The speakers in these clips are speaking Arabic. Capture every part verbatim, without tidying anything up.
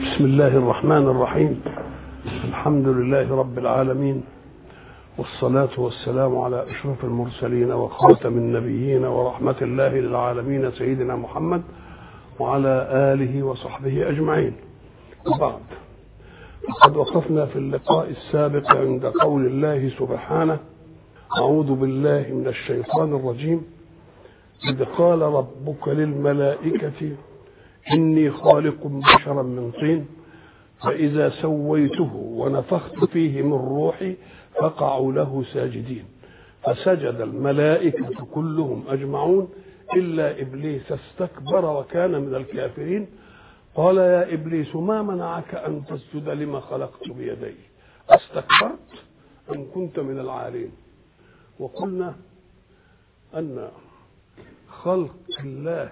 بسم الله الرحمن الرحيم. الحمد لله رب العالمين، والصلاة والسلام على أشرف المرسلين وخاتم النبيين ورحمة الله للعالمين سيدنا محمد وعلى آله وصحبه أجمعين. وبعد، قد وقفنا في اللقاء السابق عند قول الله سبحانه: أعوذ بالله من الشيطان الرجيم، إذ قال ربك للملائكة إني خالق بشرا من طين فإذا سويته ونفخت فيه من روحي فقعوا له ساجدين، فسجد الملائكة كلهم أجمعون إلا إبليس استكبر وكان من الكافرين. قال: يا إبليس ما منعك أن تسجد لما خلقت بيدي؟ استكبرت أم كنت من العالين؟ وقلنا أن خلق الله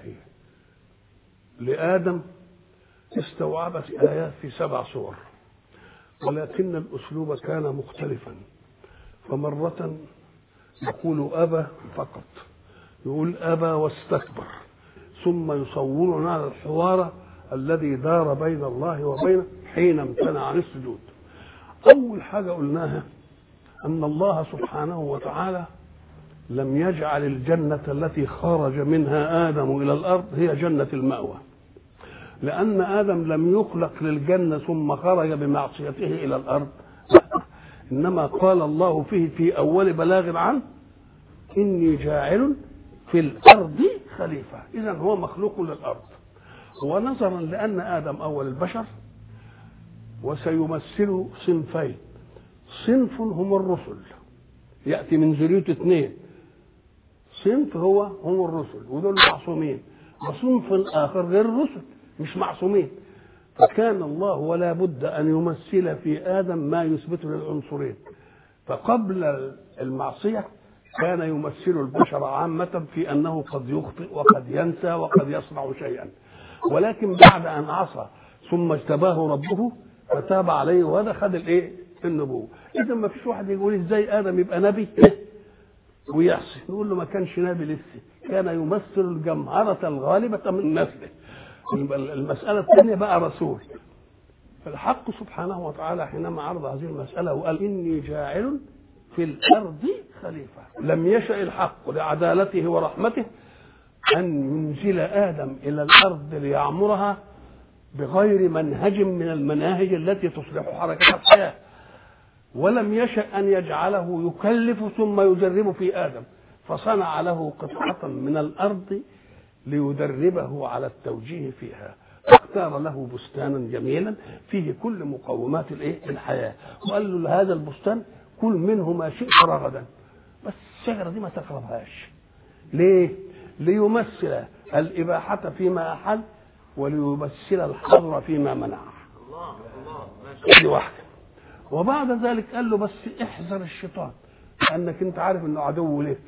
لآدم استوعبت آيات في سبع سور، ولكن الأسلوب كان مختلفا. فمرة يقول أبى فقط، يقول أبى واستكبر، ثم يصورنا الحوار الذي دار بين الله وبينه حين امتنع عن السجود. أول حاجة قلناها أن الله سبحانه وتعالى لم يجعل الجنة التي خرج منها آدم إلى الأرض هي جنة المأوى، لأن آدم لم يخلق للجنة ثم خرج بمعصيته إلى الأرض، إنما قال الله فيه في أول بلاغ عنه: إني جاعل في الأرض خليفة. إذن هو مخلوق للأرض. ونظرا لأن آدم أول البشر وسيمثل صنفين: صنف هم الرسل يأتي من ذريته اثنين، صنف هو هم الرسل ودول معصومين، وصنف آخر غير الرسل مش معصومين. فكان الله ولا بد أن يمثل في آدم ما يثبت للعنصرين. فقبل المعصية كان يمثل البشر عامة في أنه قد يخطئ وقد ينسى وقد يصنع شيئا، ولكن بعد أن عصى ثم اجتباه ربه فتاب عليه وهذا خد الايه النبوة. إذا ما فيش واحد يقول ازاي آدم يبقى نبي ويعصي، نقول له ما كانش نبي لسه، كان يمثل الجمهرة الغالبة من نسله. المسألة الثانية بقى رسول. فالحق سبحانه وتعالى حينما عرض هذه المسألة وقال: إني جاعل في الأرض خليفة، لم يشأ الحق لعدالته ورحمته أن ينزل آدم إلى الأرض ليعمرها بغير منهج من المناهج التي تصلح حركة الحياة، ولم يشأ أن يجعله يكلف ثم يجرب في آدم، فصنع له قطعة من الأرض ليدربه على التوجيه فيها. اختار له بستانا جميلا فيه كل مقومات الايه الحياة، وقال له: هذا البستان كل منه ما شئت رغدا، بس الشجرة دي ما تقربهاش. ليه؟ ليمثل الإباحة فيما أحل وليمثل الحظر فيما منع. الله الله دي واحدة. وبعد ذلك قال له: بس احذر الشيطان، لأنك انت عارف انه عدو لك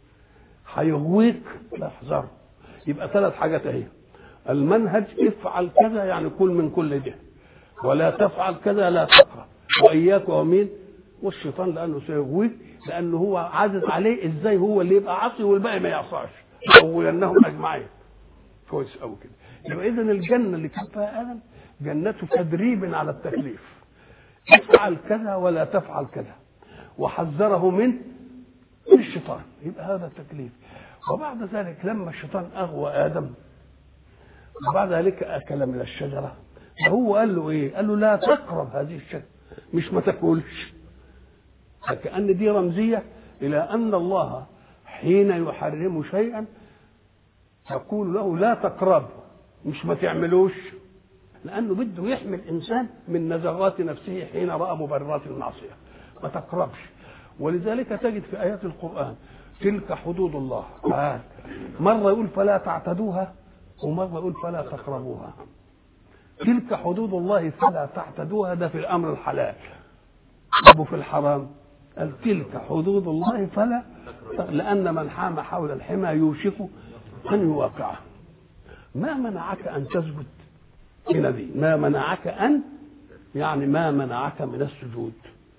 هيغويك، لا احذره. يبقى ثلاث حاجات اهي: المنهج افعل كذا يعني كل من كل ده، ولا تفعل كذا لا تقرب، واياك ومين والشيطان لانه سيغويك، لانه هو عازز عليه ازاي هو اللي يبقى عاصي والباقي ما يعصاش، وينهم اجمعين. كويس قوي كده. يبقى اذا الجنه اللي كان فيها ادم جنه تدريب على التكليف، افعل كذا ولا تفعل كذا، وحذره من الشيطان. يبقى هذا التكليف. وبعد ذلك لما الشيطان أغوى آدم وبعد ذلك أكل من الشجرة، هو قال له إيه؟ قال له: لا تقرب هذه الشجرة، مش ما تاكلش. فكأن دي رمزية إلى أن الله حين يحرم شيئا يقول له: لا تقرب، مش ما تعملوش، لأنه بده يحمي الإنسان من نزغات نفسه حين رأى مبررات المعصية. ما تقربش. ولذلك تجد في آيات القرآن: تلك حدود الله، مرة يقول فلا تعتدوها ومرة يقول فلا تقربوها. تلك حدود الله فلا تعتدوها، ده في الأمر الحلال. أبو في الحرام قال: تلك حدود الله فلا، لأن من حام حول الحمى يوشك أن يواقعه. ما منعك أن تسجد هنا دي، ما منعك أن يعني ما منعك من السجود.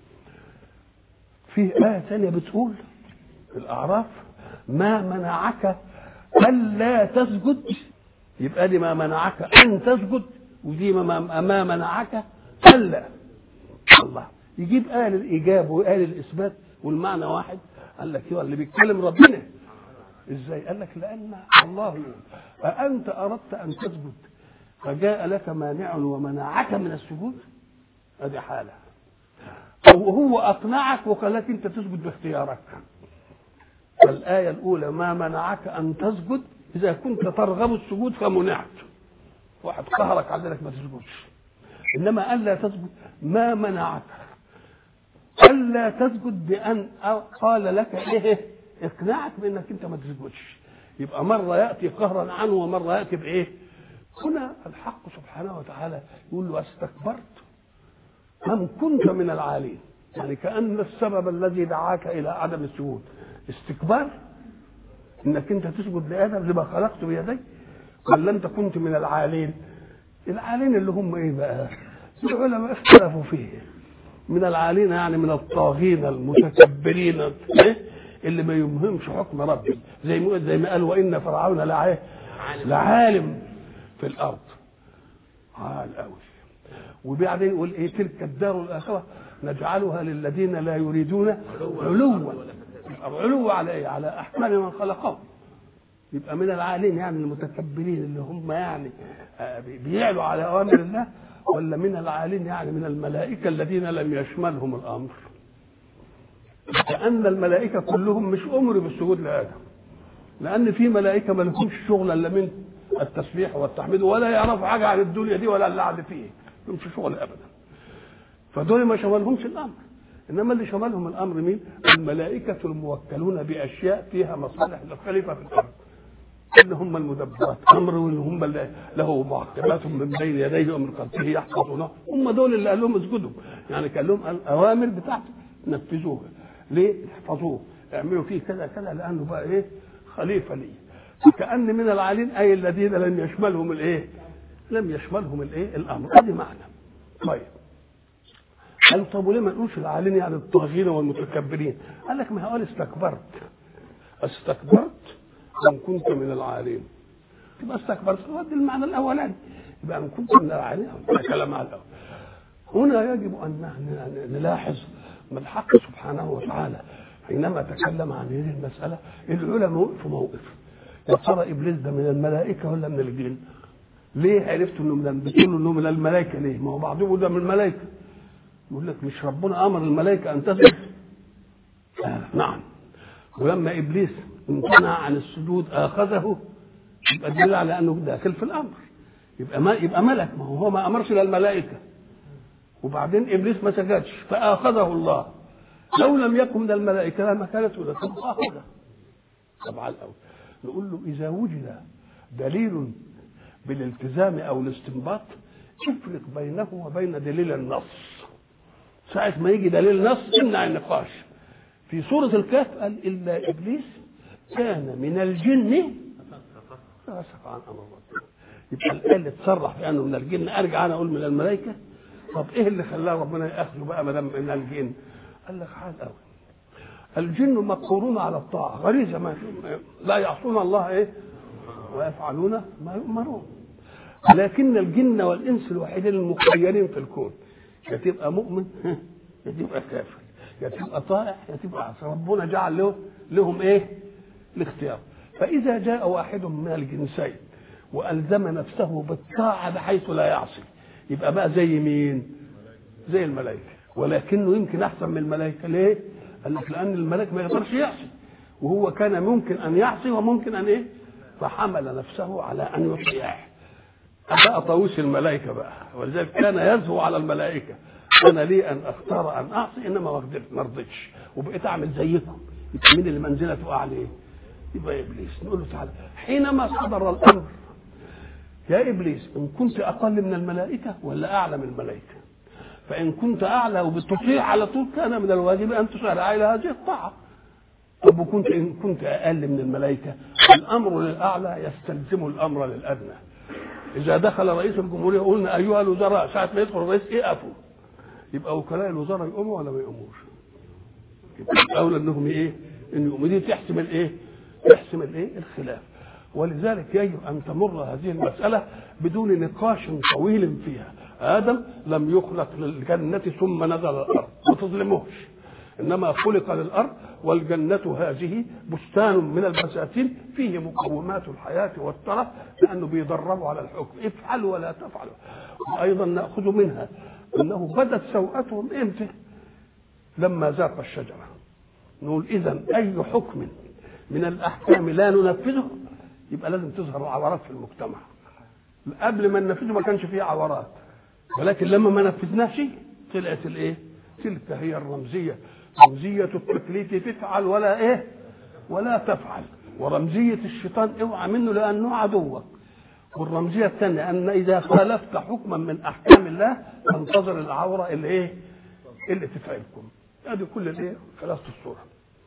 في آية ثانية بتقول في الأعراف: ما منعك ألا تسجد، يبقى دي ما منعك أن تسجد ودي ما ما منعك الا الله. يجيب قال الايجاب وقال الاثبات والمعنى واحد. قال لك هو اللي بيتكلم ربنا ازاي؟ قال لك لان الله يقول أأنت أردت أن تسجد فجاء لك مانع ومنعك من السجود؟ هذه حالة. أو هو أقنعك وقال لك أنت تسجد باختيارك. فالآية الأولى ما منعك أن تسجد إذا كنت ترغب السجود فمنعت، واحد قهرك على ذلك ما تسجدش. إنما قال لا تسجد ما منعك ألا تسجد بأن قال لك إيه اقنعك بأنك أنت ما تسجدش. يبقى مرة يأتي قهرا عنه ومرة يأتي بإيه. هنا الحق سبحانه وتعالى يقول له استكبرت أم كنت من العالين؟ يعني كأن السبب الذي دعاك إلى عدم السجود استكبار إنك أنت تسجد لآدم لما خلقت بيدي، ولا أنت كنت من العالين؟ العالين اللي هم إيه بقى؟ العلماء اختلفوا فيه. من العالين يعني من الطاغين المتكبرين اللي ما يمهمش حكم ربي، زي ما زي ما قال وإن فرعون لعاله لعالم في الأرض عال قوي. وبعدين يقول إيه تلك الدار الآخرة نجعلها للذين لا يريدون علوا. علو على إيه؟ على أحكام من خلقهم. يبقى من العالين يعني المتكبرين اللي هم يعني بيعلوا على أوامر الله، ولا من العالين يعني من الملائكة الذين لم يشملهم الأمر؟ لأن الملائكة كلهم مش أمروا بالسجود لآدم، لأن في ملائكة ما لهمش شغل إلا من التسبيح والتحميد ولا يعرفوا حاجة عن الدنيا دي ولا اللي قاعد فيه، مش شغل أبدا. فدول ما شملهمش الأمر. إنما اللي شملهم الأمر مين؟ الملائكة الموكلون بأشياء فيها مصالح للخليفة في الأرض، اللي هم المدبرات أمر، واللي هم اللي له معقبات من بين يديه ومن خلفه يحفظونه. هم دول اللي قال لهم اسجدوا، يعني قال لهم الأوامر بتاعته نفذوها. ليه؟ احفظوه، اعملوا فيه كذا كذا، لأنه بقى إيه؟ خليفة لي. كأن من العالين أي الذين لم يشملهم الإيه؟ لم يشملهم الإيه؟ الأمر. هذه معنى. طيب قال طب وليه ما نقولش العالين يعني الطاغين والمتكبرين؟ قال لك ما هقول استكبرت استكبرت ان كنت من العالين. يبقى استكبرت ودي المعنى الاولاني، يبقى ان كنت من العالين كلام على الاول. هنا يجب ان نلاحظ من الحق سبحانه وتعالى حينما تكلم عن هذه المساله. العلماء وقفوا موقف، يا ترى ابليس ده من الملائكه ولا من الجن؟ ليه عرفت انه من بتقولوا انه من الملائكه؟ ليه؟ ما هو بعضهم ده من الملائكه. يقول لك مش ربنا امر الملائكه ان تسجد؟ آه نعم. ولما ابليس امتنع عن السجود اخذه، يبقى دليل على انه داخل في الامر. يبقى ما يبقى ملك، ما هو ما امرش للملائكه وبعدين ابليس ما سجدش فاخذه الله. لو لم يكن من الملائكه لما كانت ولا اخذه. طبعا الاول نقول له اذا وجد دليل بالالتزام او الاستنباط افرق بينه وبين دليل النص. ساعة ما يجي دليل نص امنع النقاش. في سورة الكهف قال إلا إبليس كان من الجن ففسق عن أمر ربه. يبقى الآية اللي تصرح بأنه من الجن أرجع أنا أقول من الملائكة؟ طب إيه اللي خلاه ربنا يأخذه بقى ما دام من الجن؟ قال لك حال قوي. الجن مقهورون على الطاعة غريزة، ما لا يعصون الله إيه ويفعلون ما يؤمرون. لكن الجن والإنس الوحيدين المخيرين في الكون، يا تبقى مؤمن يا تبقى كافر، يا تبقى طائع يا تبقى عاصي. ربنا جعل له لهم ايه؟ الاختيار. فاذا جاء واحد من الجنسين والزم نفسه بالطاعه بحيث لا يعصي، يبقى بقى زي مين؟ زي الملائكه. ولكنه يمكن احسن من الملائكه. ليه؟ قال لك لان الملائكه ما يقدرش يعصي، وهو كان ممكن ان يعصي وممكن ان ايه؟ فحمل نفسه على ان يطيع. بقى طاووس الملائكه بقى، ولذلك كان يزهو على الملائكه. انا لي ان اختار ان اعصي انما ما رضيتش وبقيت اعمل زيكم. يبقى مين اللي منزلته اعلى؟ ايه؟ يبقى ابليس. نقول له تعالى حينما صدر الامر يا ابليس ان كنت اقل من الملائكه ولا اعلى من الملائكه؟ فان كنت اعلى وبتطيع على طول كان من الواجب ان تسارع الى هذه الطاعه. طب وكنت ان كنت اقل من الملائكه؟ الامر للاعلى يستلزم الامر للادنى. إذا دخل رئيس الجمهورية قلنا أيها الوزراء، ساعة ما يدخل الرئيس يقفوا. يبقى وكلاء الوزراء يقوموا ولا ما يقوموش؟ يبقى أولى إنهم إيه؟ إن يقوموا. دي تحسم الإيه؟ تحسم الإيه؟ الخلاف. ولذلك يجب أن تمر هذه المسألة بدون نقاش طويل فيها. آدم لم يخلق للجنة ثم نزل الأرض، ما تظلموش، إنما خلق للأرض، والجنة هذه بستان من البساتين فيه مقومات الحياة والترف، لأنه بيدربوا على الحكم، افعل ولا تفعل. وأيضا نأخذ منها أنه بدت سوءتهم إمتى؟ لما ذاق الشجرة. نقول إذن أي حكم من الأحكام لا ننفذه يبقى لازم تظهر عورات في المجتمع. قبل ما ننفذه ما كانش فيه عورات، ولكن لما ما نفذناش طلعت الايه؟ تلك هي الرمزيه، رمزيه التكليف تفعل ولا ايه؟ ولا تفعل. ورمزيه الشيطان اوعى منه لانه عدوك. والرمزيه الثانيه ان اذا خالفت حكما من احكام الله تنتظر العوره اللي ايه؟ اللي تفعلكم. هذه كل الايه؟ خلاصه الصوره.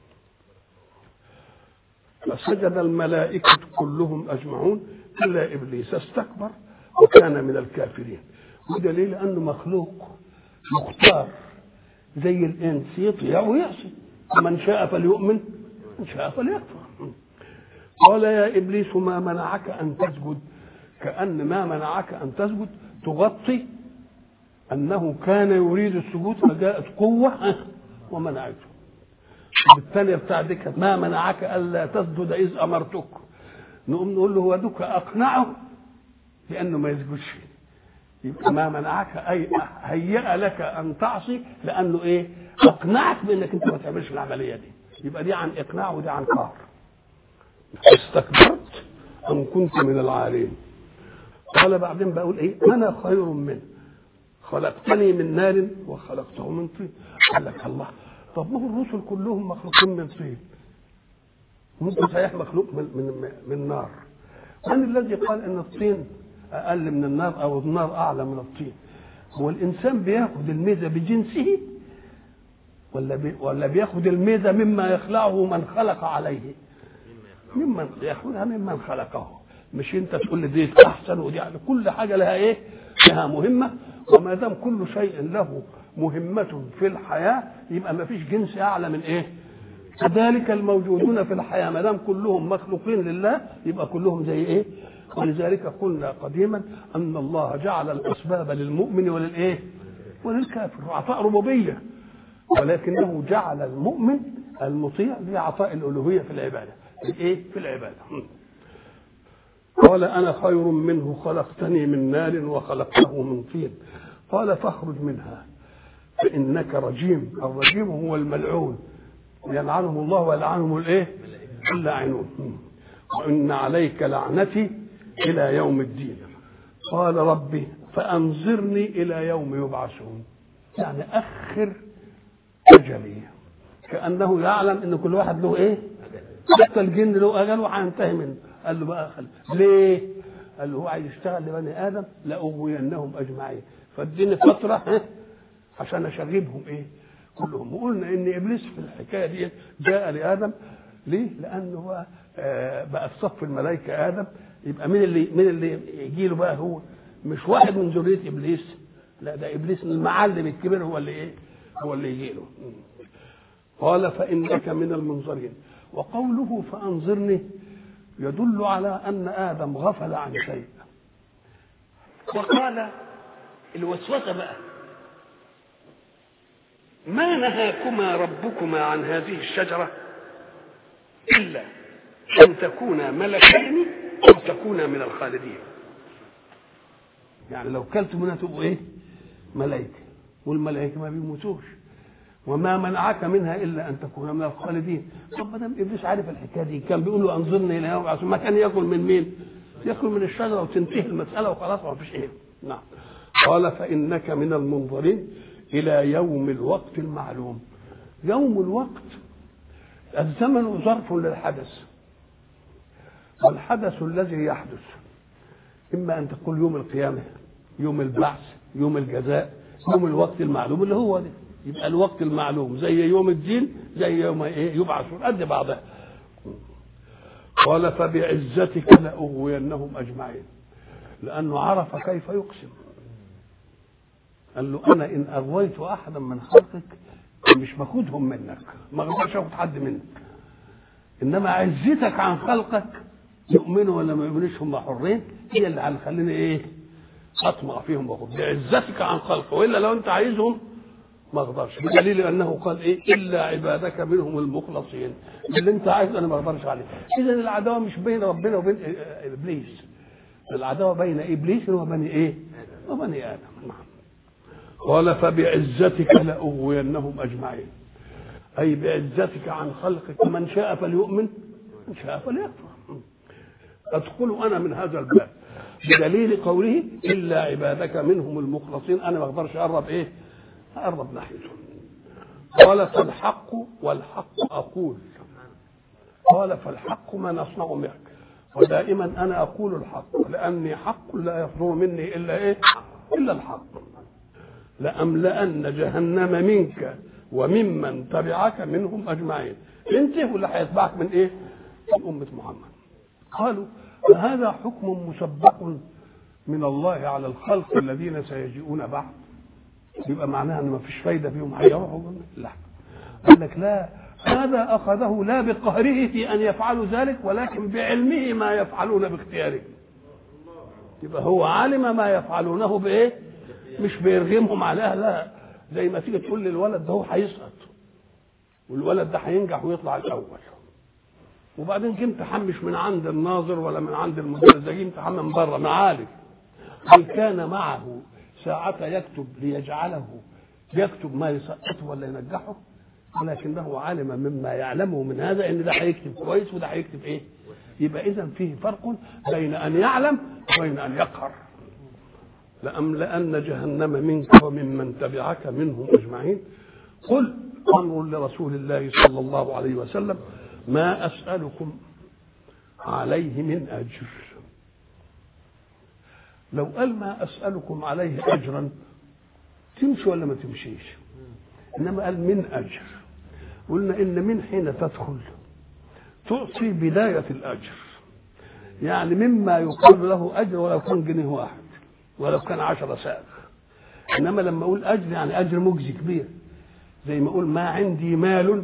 فسجد الملائكه كلهم اجمعون الا ابليس استكبر وكان من الكافرين. ودليل انه مخلوق مختار زي الانس، يطيع ويعصي، من شاء فليؤمن من شاء فليكفر. قال يا ابليس ما منعك ان تسجد، كأن ما منعك ان تسجد تغطي انه كان يريد السجود فجاءت قوه ومنعته. بالثانيه بتاع ذكر ما منعك الا تسجد اذ امرتك، نقوم نقول له هو دوك اقنعه بانه ما يسجدش. يبقى ما منعك اي هيأ لك ان تعصي لانه ايه؟ اقنعك بانك انت ما تعملش العمليه دي. يبقى دي عن اقناع ودي عن قهر. استكبرت ام كنت من العالين. قال بعدين بقول ايه؟ انا خير منه خلقتني من نار وخلقته من طين. قال لك الله، طب ما هو الرسل كلهم مخلوقين من طين، ممكن صحيح مخلوق من من من نار. من الذي قال ان الطين اقل من النار او النار اعلى من الطين؟ هو الانسان بياخد الميزه بجنسه ولا بي ولا بياخد الميزه مما يخلقه من خلق عليه؟ ممن ياخذها ممن خلقه. مش انت تقول لي دي احسن ودي يعني، كل حاجه لها ايه؟ لها مهمه. وما دام كل شيء له مهمه في الحياه يبقى ما فيش جنس اعلى من ايه؟ كذلك الموجودون في الحياه ما دام كلهم مخلوقين لله يبقى كلهم زي ايه؟ ولذلك قلنا قديما ان الله جعل الاسباب للمؤمن وللايه؟ وللكافر، عطاء ربوبيه، ولكنه جعل المؤمن المطيع لعطاء الالوهيه في العباده. الايه؟ في العباده. قال انا خير منه خلقتني من نار وخلقته من طين. قال فاخرج منها فانك رجيم. الرجيم هو الملعون، يلعنهم الله ويلعنهم الايه؟ اللاعنون. وان عليك لعنتي الى يوم الدين. قال ربي فانظرني الى يوم يبعثون، يعني اخر اجلي، كانه يعلم ان كل واحد له ايه؟ حتى الجن له اجل وهينتهي منه. قال له بقى خل... ليه؟ قال له هو عايز يشتغل لبني ادم لاغوينهم اجمعين، فاديني فتره عشان اشغبهم ايه؟ كلهم. وقلنا ان ابليس في الحكايه دي جاء لادم ليه؟ لانه هو بقى في صف الملائكه ادم، يبقى مين اللي مين اللي يجي له بقى؟ هو مش واحد من ذريه ابليس، لا ده ابليس المعلم الكبير هو اللي ايه؟ هو اللي يجي له. قال فانك من المنظرين. وقوله فانظرني يدل على ان ادم غفل عن شيء. وقال الوسوسه بقى ما نهاكما ربكما عن هذه الشجره الا ان تكونا ملكين او تكونا من الخالدين. يعني لو كلتم منها تبقوا ايه؟ ملائكه، والملائكه ما بيموتوش. وما منعك منها الا ان تكون من الخالدين. طب ما دام ابليس عارف الحكايه دي كان بيقول له انظرني الى يوم يبعثون، ما كان ياكل من مين؟ ياكل من الشجره وتنتهي المساله وخلاص ما فيش ايه. نعم. قال فانك من المنظرين الى يوم الوقت المعلوم. يوم الوقت الزمن ظرف للحدث، والحدث الذي يحدث اما ان تقول يوم القيامه، يوم البعث، يوم الجزاء، يوم الوقت المعلوم اللي هو ده. يبقى الوقت المعلوم زي يوم الدين زي يوم ايه؟ يبعثون، قد بعضها. قال فبعزتك لاغوينهم اجمعين، لانه عرف كيف يقسم. قال له انا ان اغويت احدا من خلقك مش باخدهم منك، ما اقدرش اخد حد منك، انما عزتك عن خلقك يؤمنوا ولا ما يؤمنوش هم حرين، هي اللي هنخليني ايه اطمع فيهم واخد بعزتك عن خلقه، والا لو انت عايزهم ما اقدرش، بدليل انه قال ايه الا عبادك منهم المخلصين، اللي انت عايز انا ما اقدرش عليه. اذا العداوه مش بين ربنا وبين ابليس، العداوه بين ابليس وبني ايه وبني ادم. قال فبعزتك لاغوينهم اجمعين، اي بعزتك عن خلقك، من شاء فليؤمن من شاء فليكفر. ادخل انا من هذا الباب بدليل قوله الا عبادك منهم المخلصين، انا ما اقدرش اقرب ايه اقرب ناحيته. قال فالحق والحق اقول، قال فالحق ما نصنع معك، ودائما انا اقول الحق لاني حق لا يصدر مني الا ايه الا الحق. لأملأن جهنم منك وممن تبعك منهم اجمعين، انت واللي هيتبعك من ايه من امه محمد. قالوا فهذا حكم مسبق من الله على الخلق الذين سيجيئون بعد، يبقى معناها ان ما فيش فايده فيهم هيروحوا. لا، قال لك لا، هذا اخذه لا بقهره في ان يفعلوا ذلك ولكن بعلمه ما يفعلون باختياره. يبقى هو علم ما يفعلونه بايه، مش بيرغمهم عليها. لا، زي ما تيجي تقول للولد ده هو هيسقط والولد ده هينجح ويطلع الاول، وبعدين جه امتحان مش من عند الناظر ولا من عند المدرس، ده جه امتحان من بره من عالم، هل كان معه ساعة يكتب ليجعله يكتب ما يسقطه ولا ينجحه؟ ولكنه علم مما يعلمه من هذا ان ده هيكتب كويس وده هيكتب ايه. يبقى اذا فيه فرق بين ان يعلم وبين ان يقهر. لأملأن جهنم منك وممن تبعك منهم اجمعين. قل امر لرسول الله صلى الله عليه وسلم ما اسالكم عليه من اجر. لو قال ما اسالكم عليه اجرا تمشي ولا ما تمشيش، انما قال من اجر. قلنا ان من حين تدخل تعطي بدايه الاجر، يعني مما يقال له اجر ولو كان جنيه واحد ولو كان عشرة ساغ. انما لما اقول اجر يعني اجر مجزي كبير، زي ما اقول ما عندي مال،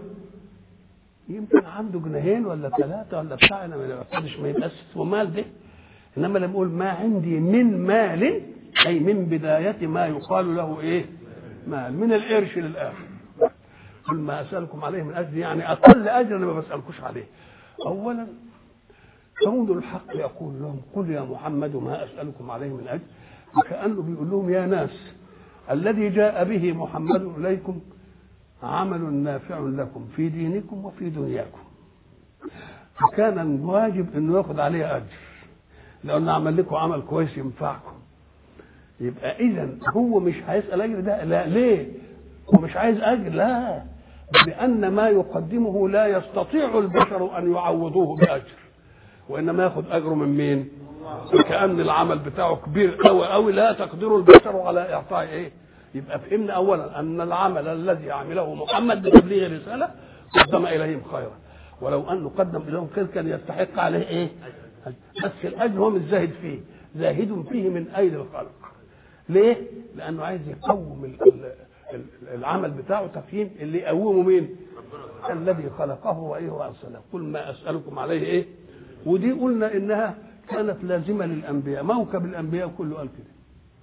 يمكن عنده جنيهين ولا ثلاثه ولا بتاع، انا ما يقصدش ما يبقاش اسمه مال ده. انما لما اقول ما عندي من مال اي من بدايه ما يقال له ايه مال، من القرش للاخر. قل ما اسالكم عليه من اجر يعني اقل اجر انا ما بسالكوش عليه. اولا كون الحق يقول لهم قل يا محمد ما اسالكم عليه من اجر، وكانه بيقول لهم يا ناس الذي جاء به محمد اليكم عمل نافع لكم في دينكم وفي دنياكم، فكان الواجب انه ياخذ عليه اجر لانه عمل لكم عمل كويس ينفعكم. يبقى اذا هو مش هيسال اجر ده، لا ليه هو مش عايز اجر؟ لا، لان ما يقدمه لا يستطيع البشر ان يعوضوه باجر، وانما ياخذ اجره من مين؟ كأن العمل بتاعه كبير قوي قوي لا تقدر البشر على اعطاء ايه. يبقى فهمنا اولا ان العمل الذي عمله محمد بتبليغ الرساله قدم اليهم خيرا، ولو انه قدم اليهم خير كان يستحق عليه ايه؟ بس الاجر هو مش زاهد فيه، زاهد فيه من ايدي الخلق. ليه؟ لانه عايز يقوم العمل بتاعه تفهيم اللي يقومه مين؟ الذي خلقه وايه وارسله. قل ما اسالكم عليه ايه. ودي قلنا انها كانت لازمه للانبياء، موكب الانبياء كله قال كده،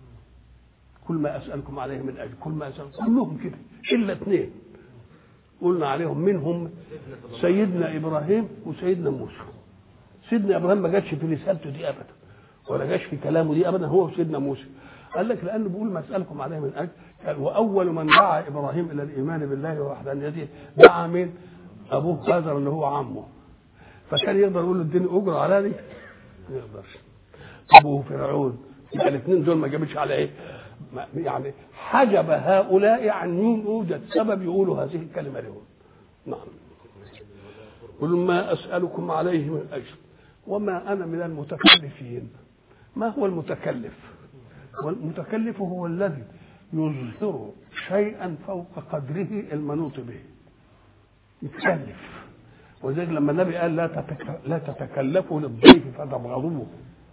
كل ما اسالكم عليه من اجر، كل ما اسالكم كلهم كده الا اثنين قلنا عليهم منهم سيدنا ابراهيم وسيدنا موسى. سيدنا ابراهيم ما جاتش في رسالته دي ابدا ولا جاش في كلامه دي ابدا، هو وسيدنا موسى. قال لك لانه بيقول ما اسالكم عليه من اجر، واول من دعا ابراهيم الى الايمان بالله ووحدانيته دعا مين؟ ابوه هاجر اللي هو عمه، فكان يقدر يقول له اديني اجره على دي؟ ما يقدرش. ابوه فرعون، يبقى الاثنين دول ما جابتش على ايه؟ يعني حجب هؤلاء عن مين يوجد سبب يقولوا هذه الكلمه لهم. نعم. قل ما اسالكم عليه من اجر وما انا من المتكلفين. ما هو المتكلف؟ والمتكلف هو الذي يظهر شيئا فوق قدره المنوط به، يتكلف. وذلك لما النبي قال لا تتك... لا تتكلفوا للضيف فتبغضوه،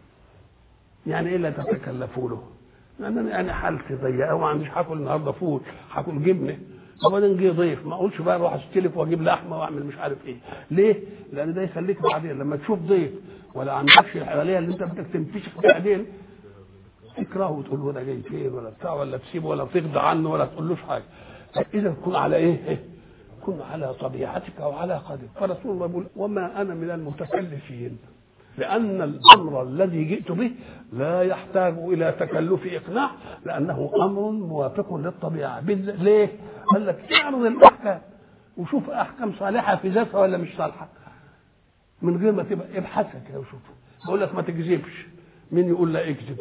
يعني ايه لا تتكلفوا له؟ لان يعني حالتي ضيقه وما عنديش هاكل النهارده فول، هاكل جبنه، وبعدين جه ضيف ما اقولش بقى اروح استلف واجيب لحمه واعمل مش عارف ايه. ليه؟ لان ده يخليك بعدين لما تشوف ضيف ولا عندكش الحلاليه اللي انت بدك تنفشخ بعدين تكرهه وتقول له ده جاي فين ولا بتاع ولا تسيبه ولا تغضى عنه ولا تقولوش حاجه. اذا كن على ايه؟ كن على طبيعتك وعلى قدرك. فرسول الله يقول وما انا من المتكلفين، لأن الأمر الذي جئت به لا يحتاج إلى تكلف إقناع، لأنه أمر موافق للطبيعة. ليه؟ قال لك اعرض الأحكام وشوف أحكام صالحة في ذاتها ولا مش صالحة، من غير ما تبقى ابحثها كده وشوف. بقول لك ما تكذبش، مين يقول لا اكذب؟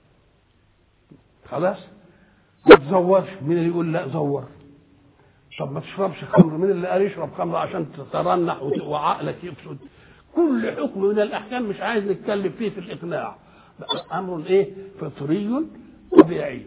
خلاص. ما تزورش، مين اللي يقول لا زور؟ طب ما تشربش خمر، مين اللي قال يشرب خمر عشان تترنح وعقلك يفسد؟ كل حكم من الاحكام مش عايز نتكلم فيه في الاقناع، امر ايه؟ فطري طبيعي.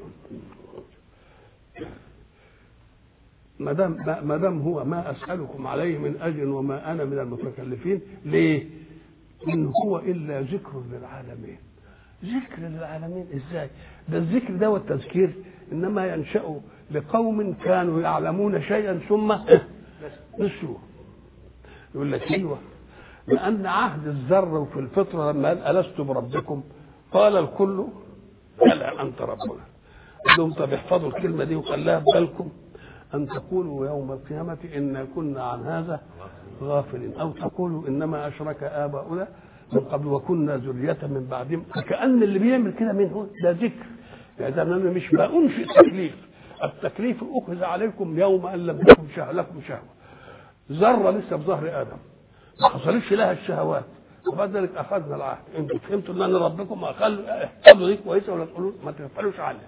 ما دام ما دام هو ما اسالكم عليه من اجر وما انا من المتكلفين. ليه؟ ان هو الا ذكر للعالمين. ذكر للعالمين ازاي؟ ده الذكر ده والتذكير انما ينشأ لقوم كانوا يعلمون شيئا ثم نسوه. يقول لك ايوه، لأن عهد الذر في الفطرة لما قال ألست بربكم قال الكل بلى أنت ربنا. قال طب احفظوا الكلمة دي وقال لها بالكم أن تقولوا يوم القيامة إنا كنا عن هذا غافلين، أو تقولوا إنما أشرك آباؤنا من قبل وكنا ذرية من بعدهم. فكأن اللي بيعمل كده من هو ده ذكر، يعني أنا مش بأنشئ تكليف. التكليف أخذ عليكم يوم أن لم تكن لكم شهوة. ذرة لسه في ظهر آدم ما حصلتش لها الشهوات، وبعد ذلك اخذنا العهد. انتوا فهمتوا ان انا ربكم، اخذوا دي كويسه ولا تقولوا ما تفعلوش عليها.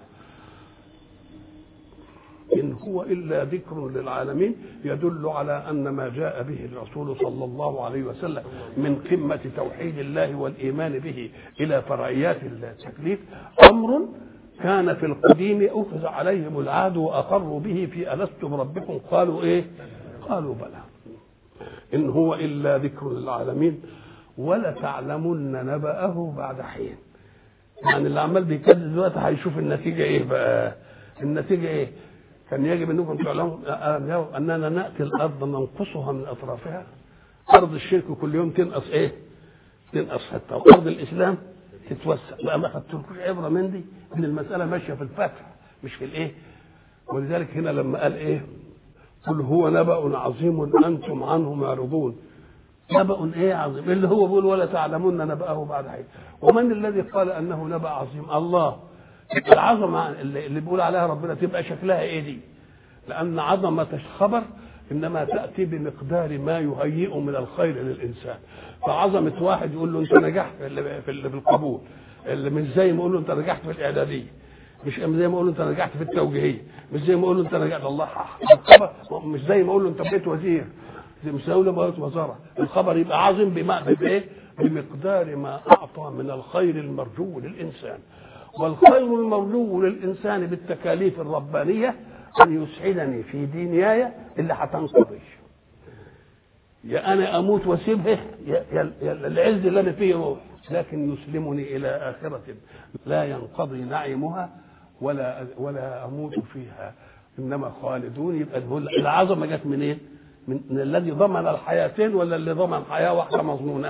ان هو الا ذكر للعالمين يدل على ان ما جاء به الرسول صلى الله عليه وسلم من قمه توحيد الله والايمان به الى فرعيات التكليف امر كان في القديم اخذ عليهم العهد واقروا به في الست بربكم قالوا ايه؟ قالوا بلى. إن هو إلا ذكر للعالمين ولتعلمن نبأه بعد حين. يعني اللي عمال بيكذب دلوقتي هيشوف النتيجة إيه بقى؟ النتيجة إيه؟ كان يجب أنكم تعلموا أننا نأتي الأرض ننقصها من أطرافها. أرض الشرك كل يوم تنقص إيه؟ تنقص حتى، وأرض الإسلام تتوسع. بقى ما خدتلكوش عبرة من دي؟ إن المسألة ماشية في الفتح مش في الإيه؟ ولذلك هنا لما قال إيه؟ قل هو نبأ عظيم أنتم عنه معرضون. نبأ إيه عظيم؟ اللي هو بيقول ولا تعلمون نبأه بعد حين. ومن الذي قال أنه نبأ عظيم؟ الله. العظمة اللي بيقول عليها ربنا تبقى شكلها إيه دي؟ لأن عظمة الخبر إنما تأتي بمقدار ما يهيئ من الخير للإنسان. فعظمة واحد يقول له أنت نجحت في القبول، اللي مش زي ما يقول له أنت نجحت في الإعدادية، مش زي ما اقول له انت نجحت في التوجيهيه، مش زي ما اقول له انت نجحت الله الخبر، مش زي ما اقول له انت بقيت وزير، مش زي ما اقول له بقيت وزاره. الخبر يبقى عظيم بما بايه؟ بمقدار ما اعطى من الخير المرجو للانسان. والخير المرجو للانسان بالتكاليف الربانيه ان يسعدني في دنياي اللي هتنقضي، يا انا اموت واسيبه يا, يا, يا العز اللي انا فيه روح، لكن يسلمني الى اخره لا ينقضي نعيمها ولا ولا اموت فيها انما خالدون. يبقى العظمه جت منين؟ إيه؟ من, من الذي ضمن الحياتين ولا اللي ضمن حياه واحده مظنونه؟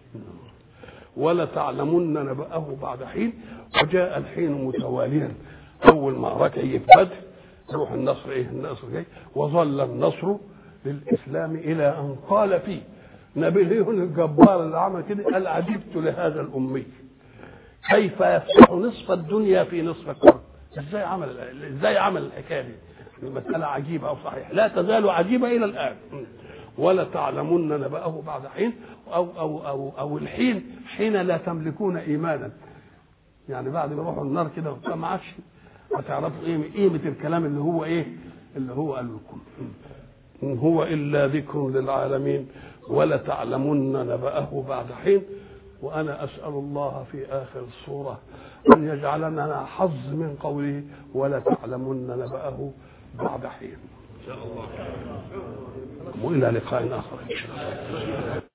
ولا تعلمن نبأه بعد حين. وجاء الحين متواليا، اول معركه يجي في بدر روح النصر ايه؟ النصر جاي، وظل النصر للاسلام الى ان قال فيه نابليون الجبار اللي عمل كده قال عجبت لهذا الامي كيف يفتح نصف الدنيا في نصف قرن. ازاي عمل ازاي عمل الحكايه دي؟ المساله عجيبه او صحيح، لا تزال عجيبه الى الان. ولا تعلمن نبأه بعد حين، او او او او الحين حين لا تملكون ايمانا، يعني بعد ما يروحوا النار كده ما عادش هتعرفوا ايه قيمه الكلام اللي هو ايه اللي هو قال لكم. إن هو إلا ذكر للعالمين ولتعلمن نبأه بعد حين. وأنا أسأل الله في آخر السورة أن يجعلنا حظ من قوله ولتعلمن نبأه بعد حين. إن شاء الله. وإلى لقاء آخر إن شاء الله.